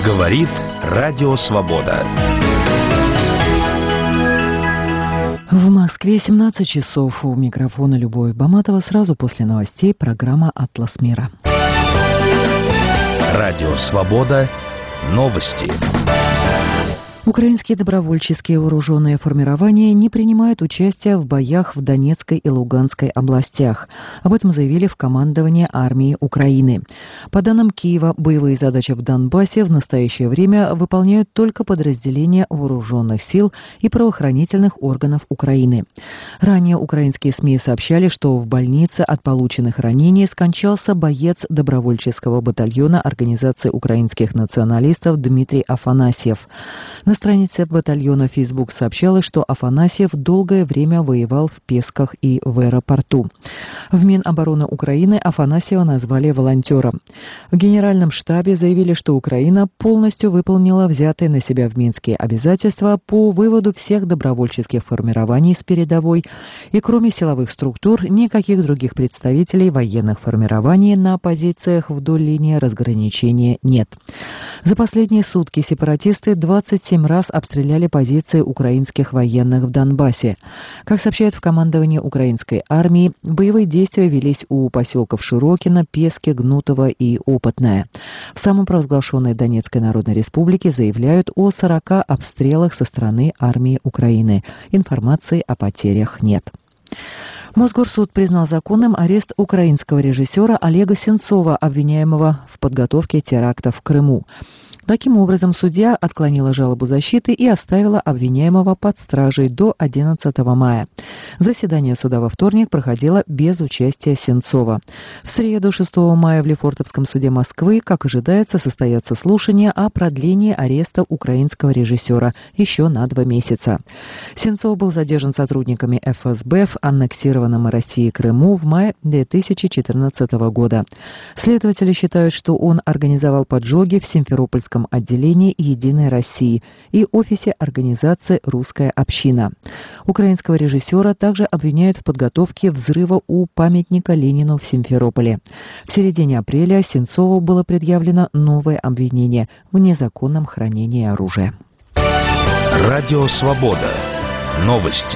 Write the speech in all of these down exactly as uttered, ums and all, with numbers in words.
Говорит Радио Свобода. В Москве семнадцать часов. У микрофона Любовь Баматова. Сразу после новостей программа «Атлас мира». Радио Свобода. Новости. Украинские добровольческие вооруженные формирования не принимают участия в боях в Донецкой и Луганской областях. Об этом заявили в командовании армии Украины. По данным Киева, боевые задачи в Донбассе в настоящее время выполняют только подразделения вооруженных сил и правоохранительных органов Украины. Ранее украинские СМИ сообщали, что в больнице от полученных ранений скончался боец добровольческого батальона Организации украинских националистов Дмитрий Афанасьев. На странице батальона в Facebook сообщалось, что Афанасьев долгое время воевал в Песках и в аэропорту. В Минобороны Украины Афанасьева назвали волонтером. В Генеральном штабе заявили, что Украина полностью выполнила взятые на себя в Минске обязательства по выводу всех добровольческих формирований с передовой, и кроме силовых структур никаких других представителей военных формирований на позициях вдоль линии разграничения нет. За последние сутки сепаратисты двадцать семь раз обстреляли позиции украинских военных в Донбассе. Как сообщают в командовании украинской армии, боевые действия велись у поселков Широкино, Пески, Гнутово и Опытное. В самопровозглашенной Донецкой Народной Республике заявляют о сорока обстрелах со стороны армии Украины. Информации о потерях нет. Мосгорсуд признал законным арест украинского режиссера Олега Сенцова, обвиняемого в подготовке терактов в Крыму. Таким образом, судья отклонила жалобу защиты и оставила обвиняемого под стражей до одиннадцатого мая. Заседание суда во вторник проходило без участия Сенцова. В среду, шестого мая, в Лефортовском суде Москвы, как ожидается, состоятся слушания о продлении ареста украинского режиссера еще на два месяца. Сенцов был задержан сотрудниками эф эс бэ в аннексированном Россией Крыму в мае две тысячи четырнадцатого года. Следователи считают, что он организовал поджоги в Симферопольском отделении «Единой России» и офисе организации «Русская община». Украинского режиссера также обвиняют в подготовке взрыва у памятника Ленину в Симферополе. В середине апреля Сенцову было предъявлено новое обвинение в незаконном хранении оружия. Радио Свобода. Новости.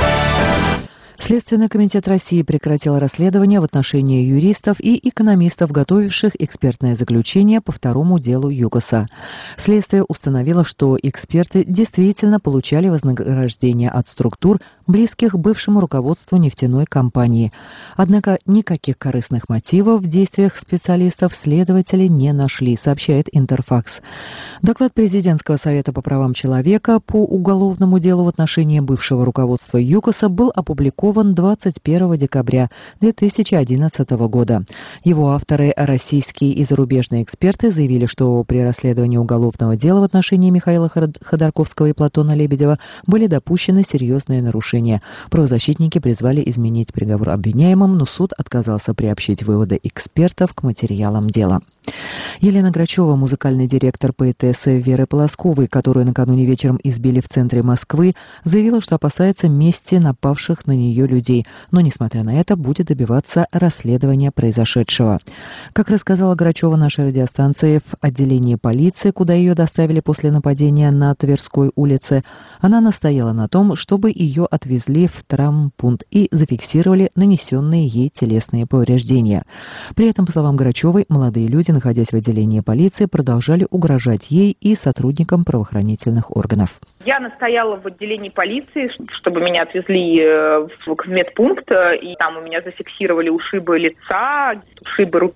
Следственный комитет России прекратил расследование в отношении юристов и экономистов, готовивших экспертное заключение по второму делу ЮКОСа. Следствие установило, что эксперты действительно получали вознаграждение от структур, близких бывшему руководству нефтяной компании. Однако никаких корыстных мотивов в действиях специалистов следователи не нашли, сообщает Интерфакс. Доклад Президентского совета по правам человека по уголовному делу в отношении бывшего руководства ЮКОСа был опубликован двадцать первого декабря две тысячи одиннадцатого года. Его авторы, российские и зарубежные эксперты, заявили, что при расследовании уголовного дела в отношении Михаила Ходорковского и Платона Лебедева были допущены серьезные нарушения. Правозащитники призвали изменить приговор обвиняемым, но суд отказался приобщить выводы экспертов к материалам дела. Елена Грачева, музыкальный директор поэтессы Веры Полосковой, которую накануне вечером избили в центре Москвы, заявила, что опасается мести напавших на нее людей, но, несмотря на это, будет добиваться расследования произошедшего. Как рассказала Грачева нашей радиостанции, в отделении полиции, куда ее доставили после нападения на Тверской улице, она настояла на том, чтобы ее отвезли в травмпункт и зафиксировали нанесенные ей телесные повреждения. При этом, по словам Грачевой, молодые люди, находясь в отделении полиции, продолжали угрожать ей и сотрудникам правоохранительных органов. Я настояла в отделении полиции, чтобы меня отвезли в медпункт, и там у меня зафиксировали ушибы лица, ушибы руки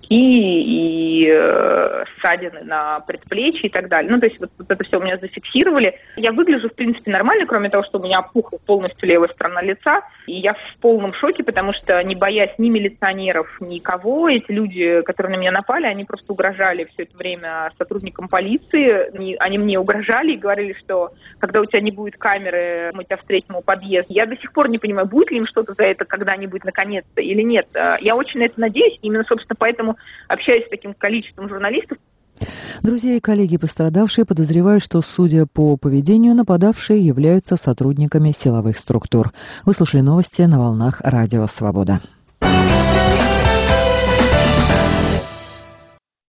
и ссадины на предплечье и так далее. Ну, то есть вот, вот это все у меня зафиксировали. Я выгляжу, в принципе, нормально, кроме того, что у меня опухла полностью левая сторона лица, и я в полном шоке, потому что, не боясь ни милиционеров, никого, эти люди, которые на меня напали, они просто угрожали все это время сотрудникам полиции. Они, они мне угрожали и говорили, что когда у тебя не будет камеры, мы тебя встретим у подъезда. Я до сих пор не понимаю, будет ли им что-то за это когда-нибудь наконец-то или нет. Я очень на это надеюсь. Именно, собственно, поэтому общаюсь с таким количеством журналистов. Друзья и коллеги пострадавшие подозревают, что, судя по поведению, нападавшие являются сотрудниками силовых структур. Вы слушали новости на волнах Радио Свобода.